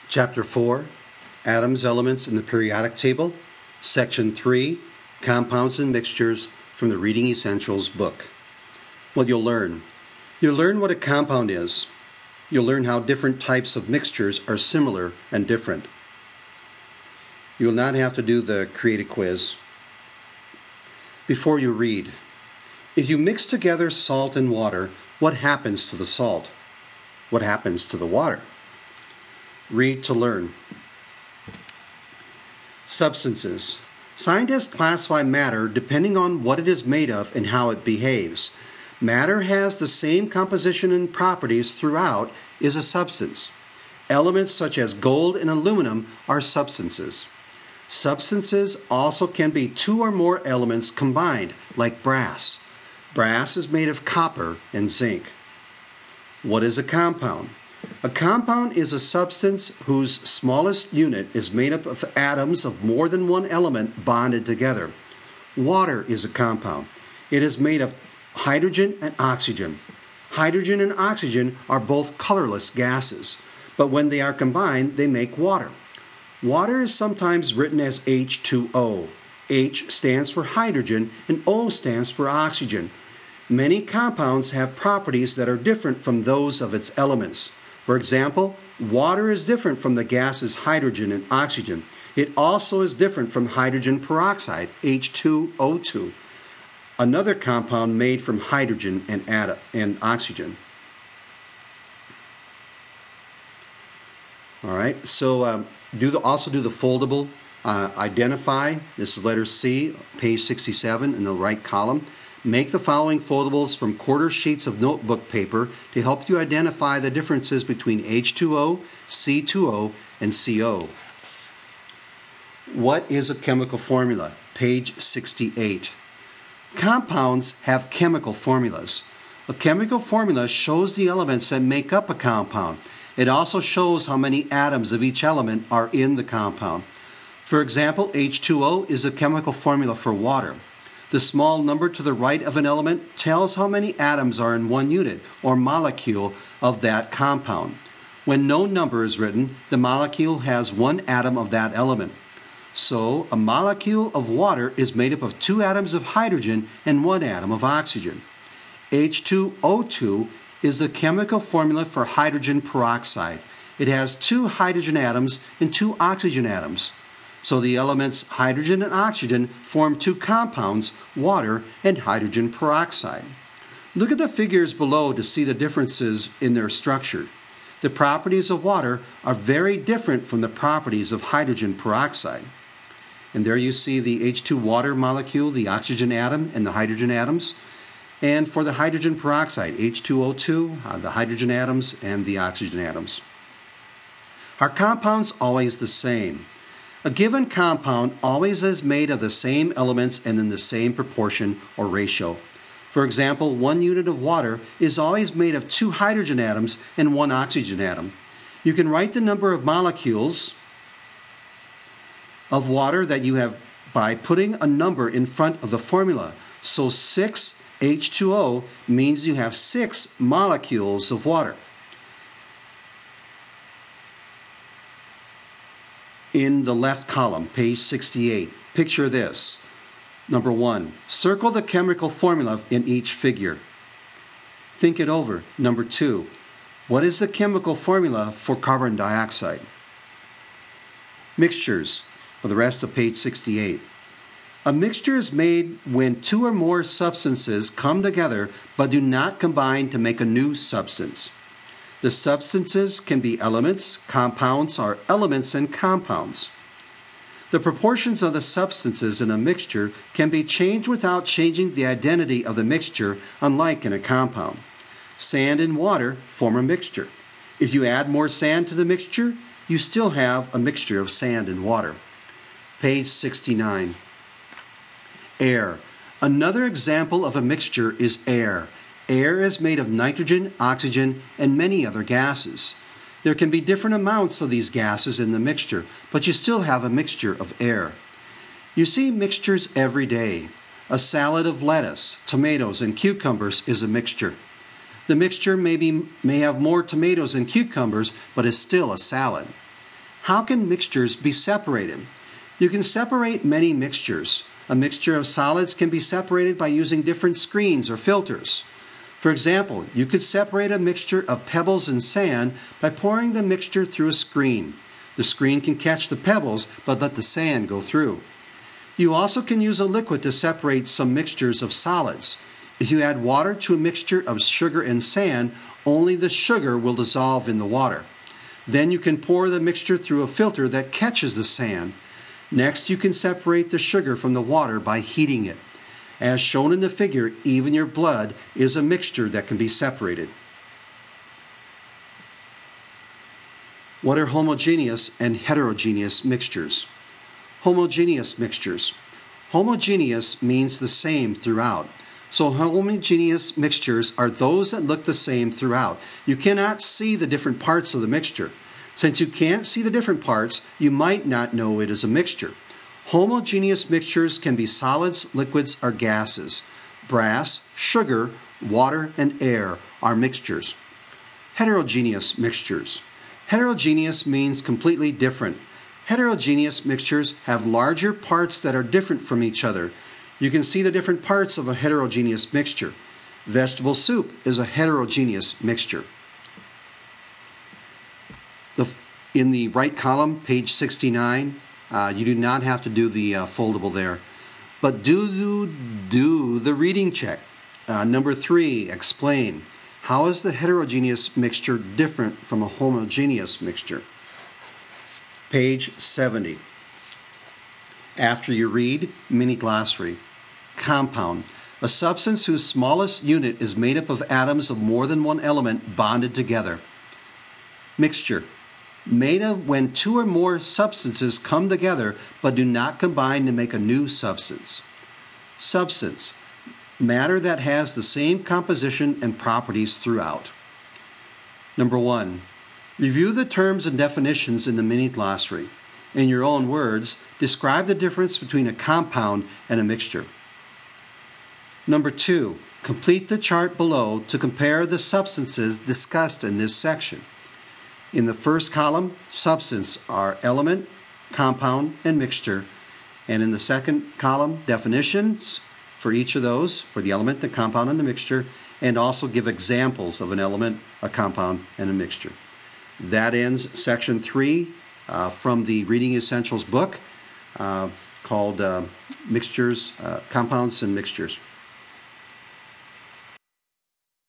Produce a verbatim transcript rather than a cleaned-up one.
Chapter four, Atoms, Elements in the Periodic Table. Section three, Compounds and Mixtures from the Reading Essentials book. What you'll learn. You'll learn what a compound is. You'll learn how different types of mixtures are similar and different. You'll not have to do the create a quiz. Before you read, if you mix together salt and water, what happens to the salt? What happens to the water? Read to learn. Substances. Scientists classify matter depending on what it is made of and how it behaves. Matter has the same composition and properties throughout is a substance. Elements such as gold and aluminum are substances. Substances also can be two or more elements combined, like brass. Brass is made of copper and zinc. What is a compound? A compound is a substance whose smallest unit is made up of atoms of more than one element bonded together. Water is a compound. It is made of hydrogen and oxygen. Hydrogen and oxygen are both colorless gases, but when they are combined, they make water. Water is sometimes written as H two O. H stands for hydrogen and O stands for oxygen. Many compounds have properties that are different from those of its elements. For example, water is different from the gases hydrogen and oxygen. It also is different from hydrogen peroxide, H two O two, another compound made from hydrogen and, and oxygen. All right, so um, do the, also do the foldable uh, identify. This is letter C, page sixty-seven in the right column. Make the following foldables from quarter sheets of notebook paper to help you identify the differences between H two O, C two O, and C O. What is a chemical formula? Page sixty-eight. Compounds have chemical formulas. A chemical formula shows the elements that make up a compound. It also shows how many atoms of each element are in the compound. For example, H two O is a chemical formula for water. The small number to the right of an element tells how many atoms are in one unit or molecule of that compound. When no number is written, the molecule has one atom of that element. So, a molecule of water is made up of two atoms of hydrogen and one atom of oxygen. H two O two is the chemical formula for hydrogen peroxide. It has two hydrogen atoms and two oxygen atoms. So the elements hydrogen and oxygen form two compounds, water and hydrogen peroxide. Look at the figures below to see the differences in their structure. The properties of water are very different from the properties of hydrogen peroxide. And there you see the H two water molecule, the oxygen atom, and the hydrogen atoms. And for the hydrogen peroxide, H two O two, uh, the hydrogen atoms, and the oxygen atoms. Are compounds always the same? A given compound always is made of the same elements and in the same proportion or ratio. For example, one unit of water is always made of two hydrogen atoms and one oxygen atom. You can write the number of molecules of water that you have by putting a number in front of the formula. So six H two O means you have six molecules of water. In the left column, page sixty-eight, picture this. Number one, circle the chemical formula in each figure. Think it over. Number two, what is the chemical formula for carbon dioxide? Mixtures, for the rest of page sixty-eight. A mixture is made when two or more substances come together but do not combine to make a new substance. The substances can be elements, compounds are elements and compounds. The proportions of the substances in a mixture can be changed without changing the identity of the mixture, unlike in a compound. Sand and water form a mixture. If you add more sand to the mixture, you still have a mixture of sand and water. Page sixty-nine. Air. Another example of a mixture is air. Air is made of nitrogen, oxygen, and many other gases. There can be different amounts of these gases in the mixture, but you still have a mixture of air. You see mixtures every day. A salad of lettuce, tomatoes, and cucumbers is a mixture. The mixture may, be, may have more tomatoes and cucumbers, but is still a salad. How can mixtures be separated? You can separate many mixtures. A mixture of solids can be separated by using different screens or filters. For example, you could separate a mixture of pebbles and sand by pouring the mixture through a screen. The screen can catch the pebbles but let the sand go through. You also can use a liquid to separate some mixtures of solids. If you add water to a mixture of sugar and sand, only the sugar will dissolve in the water. Then you can pour the mixture through a filter that catches the sand. Next, you can separate the sugar from the water by heating it. As shown in the figure, even your blood is a mixture that can be separated. What are homogeneous and heterogeneous mixtures? Homogeneous mixtures. Homogeneous means the same throughout. So homogeneous mixtures are those that look the same throughout. You cannot see the different parts of the mixture. Since you can't see the different parts, you might not know it is a mixture. Homogeneous mixtures can be solids, liquids, or gases. Brass, sugar, water, and air are mixtures. Heterogeneous mixtures. Heterogeneous means completely different. Heterogeneous mixtures have larger parts that are different from each other. You can see the different parts of a heterogeneous mixture. Vegetable soup is a heterogeneous mixture. The, in the right column, page sixty-nine, uh, you do not have to do the uh, foldable there. But do, do, do the reading check. Uh, number three, explain. How is the heterogeneous mixture different from a homogeneous mixture? Page seventy. After you read, mini glossary. Compound. A substance whose smallest unit is made up of atoms of more than one element bonded together. Mixture. Made of when two or more substances come together but do not combine to make a new substance. Substance. Matter that has the same composition and properties throughout. Number one. Review the terms and definitions in the mini glossary. In your own words, describe the difference between a compound and a mixture. Number two. Complete the chart below to compare the substances discussed in this section. In the first column, substance are element, compound, and mixture. And in the second column, definitions for each of those, for the element, the compound, and the mixture, and also give examples of an element, a compound, and a mixture. That ends section three uh, from the Reading Essentials book uh, called uh, Mixtures, uh, Compounds and Mixtures.